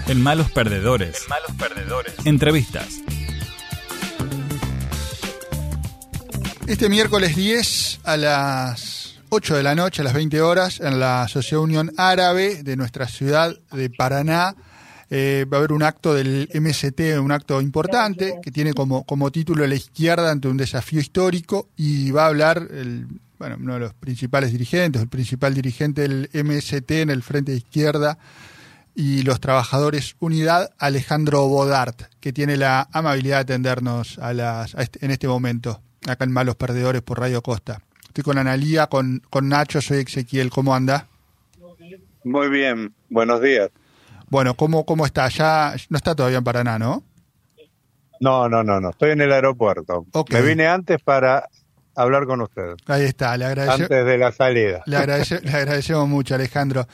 En Malos Perdedores. Entrevistas. Este miércoles 10 a las 8 de la noche, a las 20 horas, en la Sociedad Unión Árabe de nuestra ciudad de Paraná, va a haber un acto del MST, un acto importante, que tiene como título La izquierda ante un desafío histórico, y va a hablar uno de los principales dirigentes, el principal dirigente del MST en el Frente de Izquierda y los Trabajadores Unidad, Alejandro Bodart, que tiene la amabilidad de atendernos en este momento, acá en Malos Perdedores por Radio Costa. Estoy con Analía, con Nacho, soy Ezequiel. ¿Cómo anda? Muy bien, buenos días. Bueno, ¿cómo está? Ya no está todavía en Paraná, ¿no? No, estoy en el aeropuerto. Okay. Me vine antes para hablar con ustedes. Ahí está, antes de la salida. Le agradecemos mucho, Alejandro.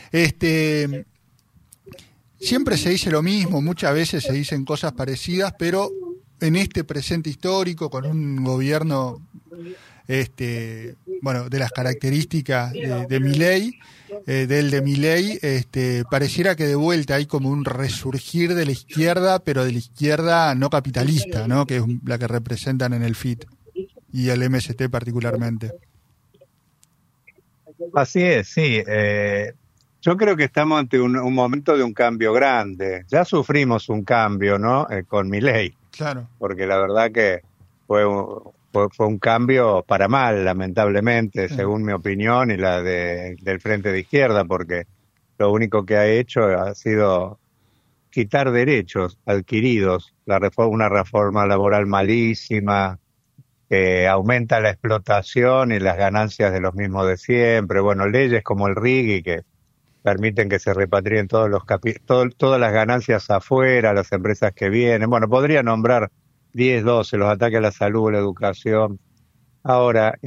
Siempre se dice lo mismo, muchas veces se dicen cosas parecidas, pero en este presente histórico, con un gobierno de las características de Milei, pareciera que de vuelta hay como un resurgir de la izquierda, pero de la izquierda no capitalista, ¿no? Que es la que representan en el FIT y el MST particularmente. Así es, sí. Yo creo que estamos ante un momento de un cambio grande. Ya sufrimos un cambio, ¿no? Con Milei. Claro. Porque la verdad que fue un cambio para mal, lamentablemente, según mi opinión y la del Frente de Izquierda, porque lo único que ha hecho ha sido quitar derechos adquiridos, una reforma laboral malísima, que aumenta la explotación y las ganancias de los mismos de siempre, leyes como el RIGI que permiten que se repatrien todas las ganancias afuera, las empresas que vienen. Podría nombrar 10, 12, los ataques a la salud, la educación. Ahora,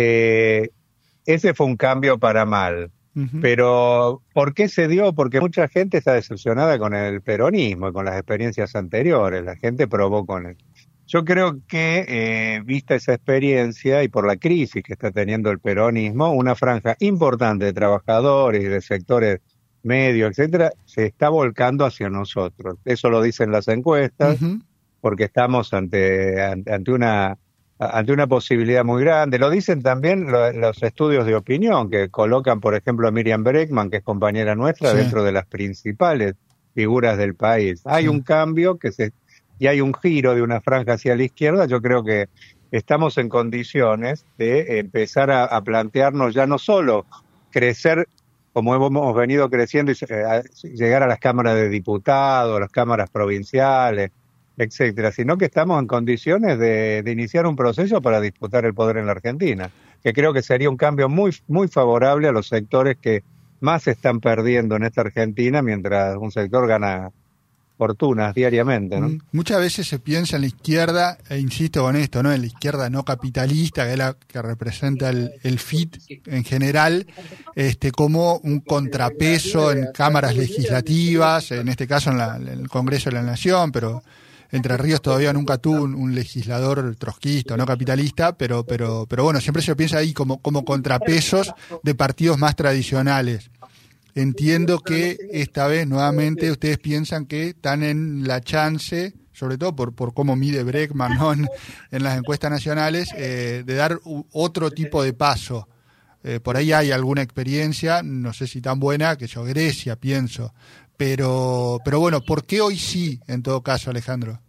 ese fue un cambio para mal. Uh-huh. Pero, ¿por qué se dio? Porque mucha gente está decepcionada con el peronismo y con las experiencias anteriores. La gente probó con él. Yo creo que, vista esa experiencia y por la crisis que está teniendo el peronismo, una franja importante de trabajadores y de sectores medios, etcétera, se está volcando hacia nosotros. Eso lo dicen las encuestas. Uh-huh. Porque estamos ante una posibilidad muy grande. Lo dicen también los estudios de opinión, que colocan, por ejemplo, a Miriam Bregman, que es compañera nuestra, sí, dentro de las principales figuras del país. Hay un cambio y hay un giro de una franja hacia la izquierda. Yo creo que estamos en condiciones de empezar a plantearnos ya no solo crecer como hemos venido creciendo y llegar a las cámaras de diputados, las cámaras provinciales, etcétera, sino que estamos en condiciones de iniciar un proceso para disputar el poder en la Argentina, que creo que sería un cambio muy, muy favorable a los sectores que más se están perdiendo en esta Argentina, mientras un sector gana fortunas diariamente, ¿no? Muchas veces se piensa en la izquierda, e insisto con esto, ¿no? En la izquierda no capitalista, que es la que representa el FIT en general, como un contrapeso en cámaras legislativas, en este caso en el Congreso de la Nación, pero Entre Ríos todavía nunca tuvo un legislador trotskista, no capitalista, pero siempre se piensa ahí como contrapesos de partidos más tradicionales. Entiendo que esta vez nuevamente ustedes piensan que están en la chance, sobre todo por cómo mide Bregman, ¿no? en las encuestas nacionales, de dar otro tipo de paso. Por ahí hay alguna experiencia, no sé si tan buena, que yo Grecia pienso, pero bueno, ¿por qué hoy sí, en todo caso, Alejandro?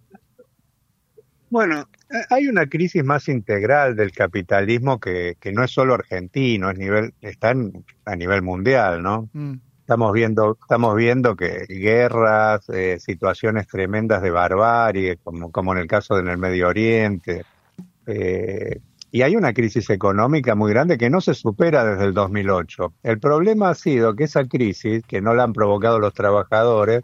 Bueno, hay una crisis más integral del capitalismo que no es solo argentino, está a nivel mundial, ¿no? Estamos viendo que guerras, situaciones tremendas de barbarie, como en el caso en el Medio Oriente, y hay una crisis económica muy grande que no se supera desde el 2008. El problema ha sido que esa crisis, que no la han provocado los trabajadores,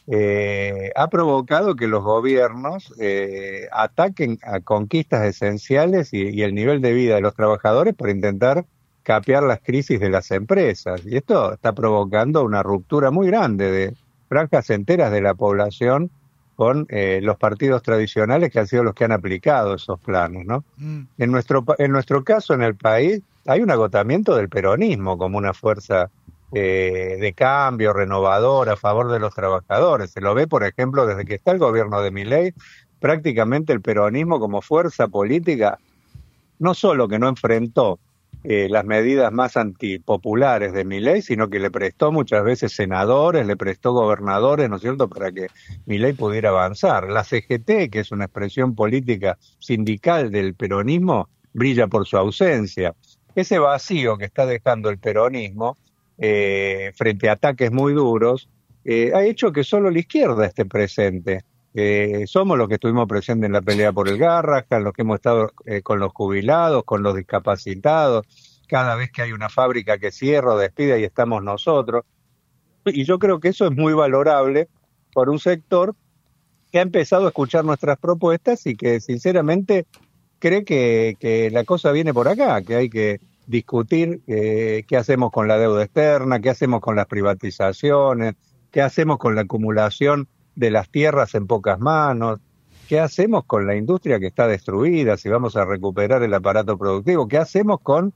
ha provocado que los gobiernos ataquen a conquistas esenciales y el nivel de vida de los trabajadores por intentar capear las crisis de las empresas. Y esto está provocando una ruptura muy grande de franjas enteras de la población con los partidos tradicionales que han sido los que han aplicado esos planes, ¿no? En nuestro caso, en el país, hay un agotamiento del peronismo como una fuerza de cambio, renovador, a favor de los trabajadores. Se lo ve, por ejemplo, desde que está el gobierno de Milei, prácticamente el peronismo como fuerza política, no solo que no enfrentó las medidas más antipopulares de Milei, sino que le prestó muchas veces senadores, le prestó gobernadores, ¿no es cierto?, para que Milei pudiera avanzar. La CGT, que es una expresión política sindical del peronismo, brilla por su ausencia. Ese vacío que está dejando el peronismo frente a ataques muy duros ha hecho que solo la izquierda esté presente. Somos los que estuvimos presentes en la pelea por el Garrahan, los que hemos estado con los jubilados, con los discapacitados. Cada vez que hay una fábrica que cierra o despide, ahí estamos nosotros. Y yo creo que eso es muy valorable por un sector que ha empezado a escuchar nuestras propuestas y que sinceramente cree que la cosa viene por acá, que hay que discutir qué hacemos con la deuda externa, qué hacemos con las privatizaciones, qué hacemos con la acumulación de las tierras en pocas manos, qué hacemos con la industria que está destruida, si vamos a recuperar el aparato productivo, qué hacemos con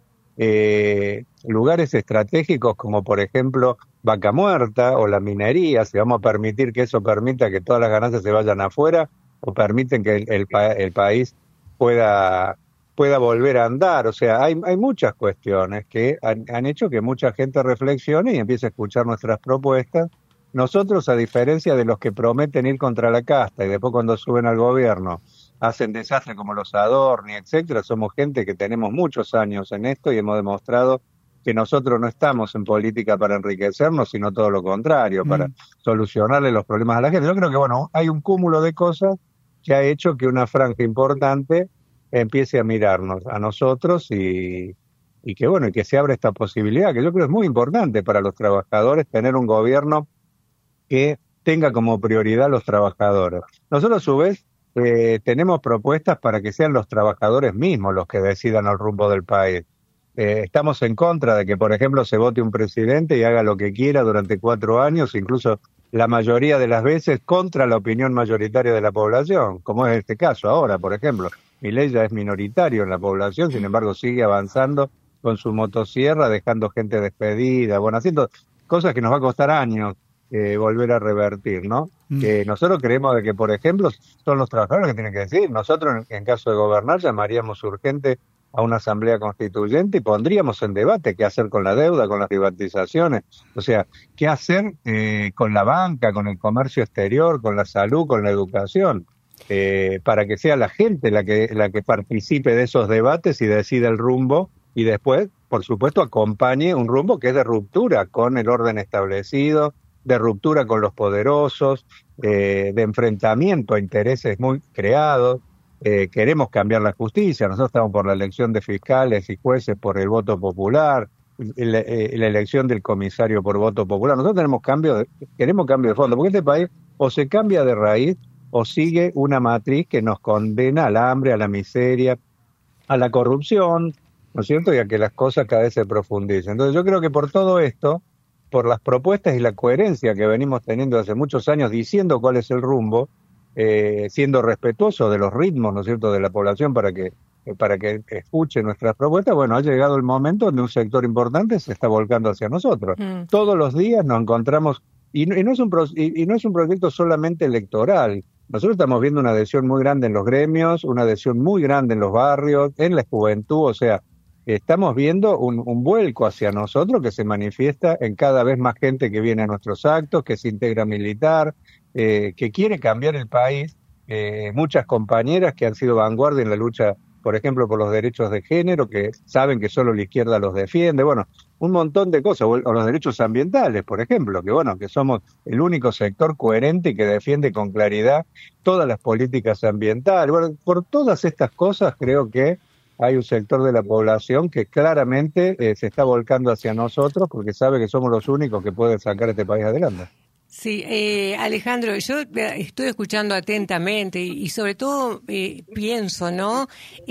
lugares estratégicos como por ejemplo Vaca Muerta o la minería, si vamos a permitir que eso permita que todas las ganancias se vayan afuera o permiten que el país pueda volver a andar. O sea, hay muchas cuestiones que han hecho que mucha gente reflexione y empiece a escuchar nuestras propuestas. Nosotros, a diferencia de los que prometen ir contra la casta y después cuando suben al gobierno hacen desastres como los Adorni, etcétera, somos gente que tenemos muchos años en esto y hemos demostrado que nosotros no estamos en política para enriquecernos, sino todo lo contrario, para solucionarle los problemas a la gente. Yo creo que, bueno, hay un cúmulo de cosas que ha hecho que una franja importante empiece a mirarnos a nosotros y que, bueno, y que se abra esta posibilidad, que yo creo es muy importante para los trabajadores tener un gobierno que tenga como prioridad a los trabajadores. Nosotros, a su vez, tenemos propuestas para que sean los trabajadores mismos los que decidan el rumbo del país. Estamos en contra de que, por ejemplo, se vote un presidente y haga lo que quiera durante 4 años, incluso la mayoría de las veces contra la opinión mayoritaria de la población, como es este caso ahora, por ejemplo. Milei ya es minoritario en la población, sin embargo sigue avanzando con su motosierra, dejando gente despedida, bueno, haciendo cosas que nos va a costar años volver a revertir, ¿no? Nosotros creemos de que, por ejemplo, son los trabajadores los que tienen que decidir. Nosotros, en caso de gobernar, llamaríamos urgente a una asamblea constituyente y pondríamos en debate qué hacer con la deuda, con las privatizaciones, o sea, qué hacer con la banca, con el comercio exterior, con la salud, con la educación, para que sea la gente la que participe de esos debates y decida el rumbo y después, por supuesto, acompañe un rumbo que es de ruptura con el orden establecido, de ruptura con los poderosos, de enfrentamiento a intereses muy creados. Queremos cambiar la justicia, nosotros estamos por la elección de fiscales y jueces por el voto popular, la elección del comisario por voto popular. Nosotros queremos cambio de fondo, porque este país o se cambia de raíz o sigue una matriz que nos condena al hambre, a la miseria, a la corrupción, ¿no es cierto?, y a que las cosas cada vez se profundicen. Entonces yo creo que por todo esto, por las propuestas y la coherencia que venimos teniendo hace muchos años diciendo cuál es el rumbo, siendo respetuosos de los ritmos, ¿no es cierto?, de la población para que escuche nuestras propuestas, bueno, ha llegado el momento donde un sector importante se está volcando hacia nosotros. Todos los días nos encontramos, y no es un proyecto solamente electoral. Nosotros estamos viendo una adhesión muy grande en los gremios, una adhesión muy grande en los barrios, en la juventud, o sea, estamos viendo un vuelco hacia nosotros que se manifiesta en cada vez más gente que viene a nuestros actos, que se integra militar, que quiere cambiar el país. Muchas compañeras que han sido vanguardia en la lucha, por ejemplo, por los derechos de género, que saben que solo la izquierda los defiende. Bueno, un montón de cosas, o los derechos ambientales, por ejemplo, que somos el único sector coherente y que defiende con claridad todas las políticas ambientales. Bueno, por todas estas cosas creo que hay un sector de la población que claramente se está volcando hacia nosotros porque sabe que somos los únicos que pueden sacar este país adelante. Sí, Alejandro, yo estoy escuchando atentamente y sobre todo pienso, ¿no?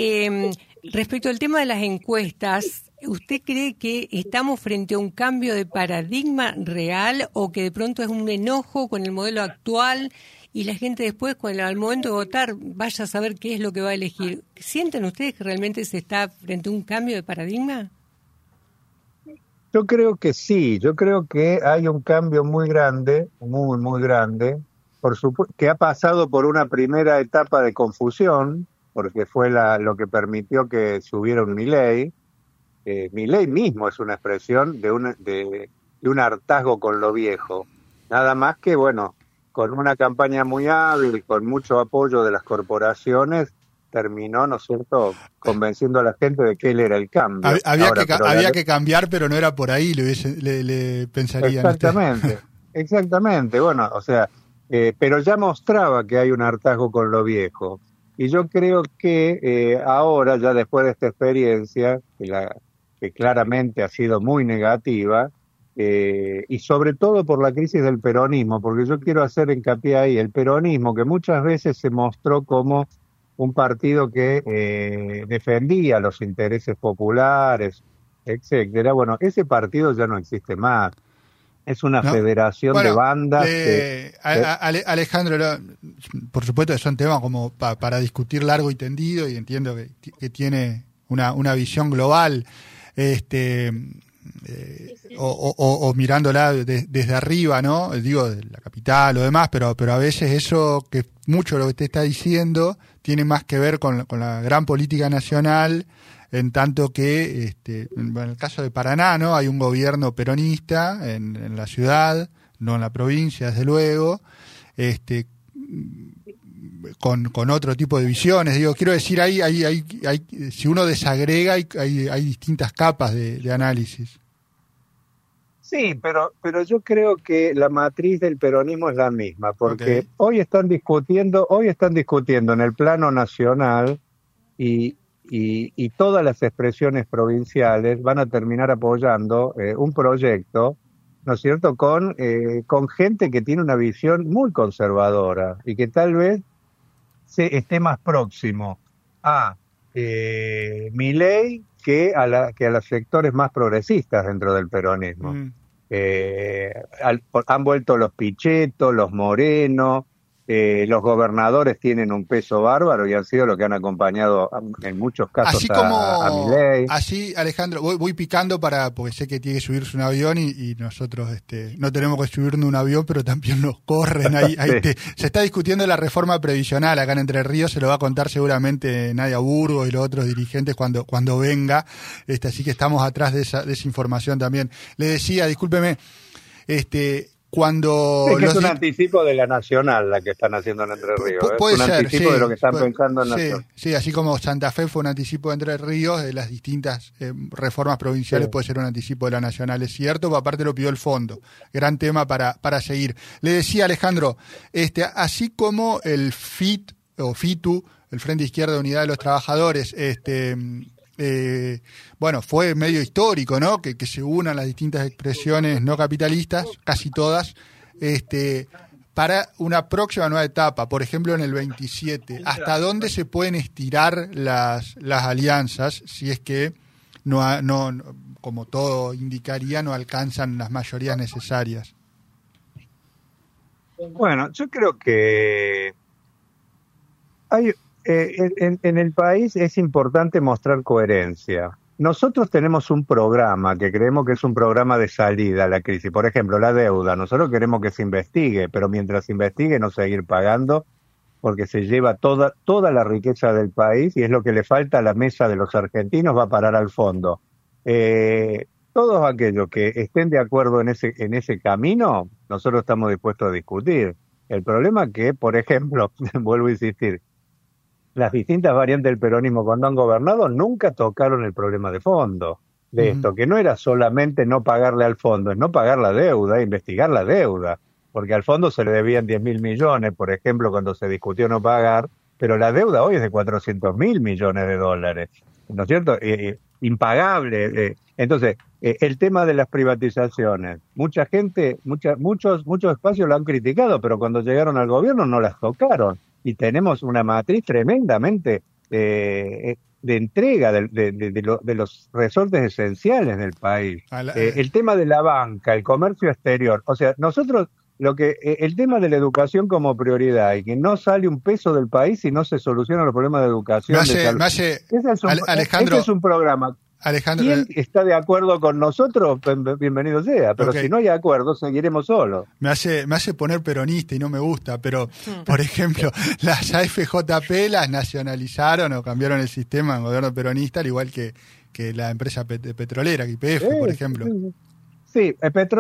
Respecto al tema de las encuestas, ¿usted cree que estamos frente a un cambio de paradigma real o que de pronto es un enojo con el modelo actual y la gente después, al momento de votar, vaya a saber qué es lo que va a elegir? ¿Sienten ustedes que realmente se está frente a un cambio de paradigma? Yo creo que sí, yo creo que hay un cambio muy grande, muy grande, por supuesto, que ha pasado por una primera etapa de confusión, porque fue lo que permitió que subiera un Milei. Milei mismo es una expresión de un hartazgo con lo viejo, nada más que, bueno, con una campaña muy hábil, con mucho apoyo de las corporaciones, terminó, ¿no es cierto?, convenciendo a la gente de que él era el cambio. Había que cambiar, pero no era por ahí, le pensarían. Exactamente. Bueno, o sea, pero ya mostraba que hay un hartazgo con lo viejo. Y yo creo que ahora, ya después de esta experiencia, que claramente ha sido muy negativa, y sobre todo por la crisis del peronismo, porque yo quiero hacer hincapié ahí, el peronismo, que muchas veces se mostró como un partido que defendía los intereses populares, etcétera. Bueno, ese partido ya no existe más. Es una federación de bandas. Alejandro, por supuesto que son temas como para discutir largo y tendido, y entiendo que tiene una visión global, o mirándola desde arriba, ¿no? Digo, de la capital o demás, pero a veces eso, que mucho de lo que te está diciendo tiene más que ver con la gran política nacional, en tanto que en el caso de Paraná, ¿no?, hay un gobierno peronista en la ciudad, no en la provincia, desde luego, con otro tipo de visiones. Digo, quiero decir, si uno desagrega, hay distintas capas de análisis. Sí, pero yo creo que la matriz del peronismo es la misma, porque hoy están discutiendo en el plano nacional, y todas las expresiones provinciales van a terminar apoyando un proyecto, ¿no es cierto?, con gente que tiene una visión muy conservadora y que tal vez esté más próximo a Milei que a los sectores más progresistas dentro del peronismo. Han vuelto los Pichetto, los Moreno, los gobernadores tienen un peso bárbaro y han sido los que han acompañado en muchos casos a Milei. Así, Alejandro, voy picando porque sé que tiene que subirse un avión y nosotros no tenemos que subirnos un avión, pero también nos corren. Se está discutiendo la reforma previsional acá en Entre Ríos, se lo va a contar seguramente Nadia Burgos y los otros dirigentes cuando venga, así que estamos atrás de esa información también. Le decía, discúlpeme, cuando es un anticipo de la nacional la que están haciendo en Entre Ríos. Puede ser, un anticipo de lo que están pensando en nacional. Sí, así como Santa Fe fue un anticipo de Entre Ríos, de las distintas reformas provinciales puede ser un anticipo de la nacional, es cierto, aparte lo pidió el fondo. Gran tema para seguir. Le decía, Alejandro, así como el FIT o FITU, el Frente Izquierda de Unidad de los Trabajadores, fue medio histórico, ¿no?, que se unan las distintas expresiones no capitalistas, casi todas, para una próxima nueva etapa, por ejemplo en el 27. ¿Hasta dónde se pueden estirar las alianzas si es que no, como todo indicaría, no alcanzan las mayorías necesarias? Bueno, yo creo que hay... en el país es importante mostrar coherencia. Nosotros tenemos un programa que creemos que es un programa de salida a la crisis. Por ejemplo, la deuda. Nosotros queremos que se investigue, pero mientras se investigue no seguir pagando, porque se lleva toda la riqueza del país y es lo que le falta a la mesa de los argentinos, va a parar al fondo. Todos aquellos que estén de acuerdo en ese camino, nosotros estamos dispuestos a discutir. El problema es que, por ejemplo, vuelvo a insistir, las distintas variantes del peronismo cuando han gobernado nunca tocaron el problema de fondo de esto, que no era solamente no pagarle al fondo, es no pagar la deuda, investigar la deuda, porque al fondo se le debían 10.000 millones, por ejemplo, cuando se discutió no pagar, pero la deuda hoy es de 400.000 millones de dólares, ¿no es cierto? Impagable. Entonces, el tema de las privatizaciones, mucha gente, muchos espacios lo han criticado, pero cuando llegaron al gobierno no las tocaron. Y tenemos una matriz tremendamente de entrega de los resortes esenciales del país. El tema de la banca, el comercio exterior. O sea, nosotros, el tema de la educación como prioridad y que no sale un peso del país si no se solucionan los problemas de educación. Alejandro, ese es un programa Alejandro, ¿quién está de acuerdo con nosotros? Bienvenido sea, pero okay. Si no hay acuerdo, seguiremos solos. Me hace poner peronista y no me gusta, pero, por ejemplo, las AFJP las nacionalizaron o cambiaron el sistema en gobierno peronista, al igual que la empresa petrolera, YPF, por ejemplo. Sí,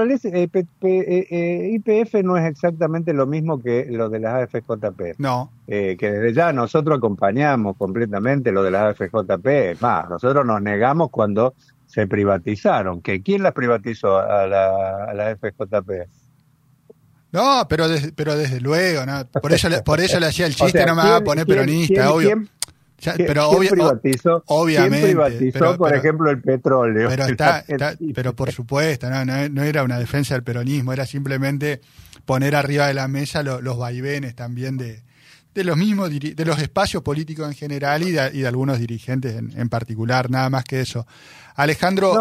YPF no es exactamente lo mismo que lo de las AFJP. No. Que desde ya nosotros acompañamos completamente lo de las AFJP. Es más, nosotros nos negamos cuando se privatizaron. ¿Quién las privatizó a la AFJP? No, pero desde luego, ¿no? Por eso le hacía el chiste, no me va a poner peronista, obvio. Pero obviamente. ¿Quién privatizó, por ejemplo, el petróleo? Pero por supuesto, no era una defensa del peronismo, era simplemente poner arriba de la mesa los vaivenes también de los mismos, de los espacios políticos en general y de algunos dirigentes en particular, nada más que eso. Alejandro.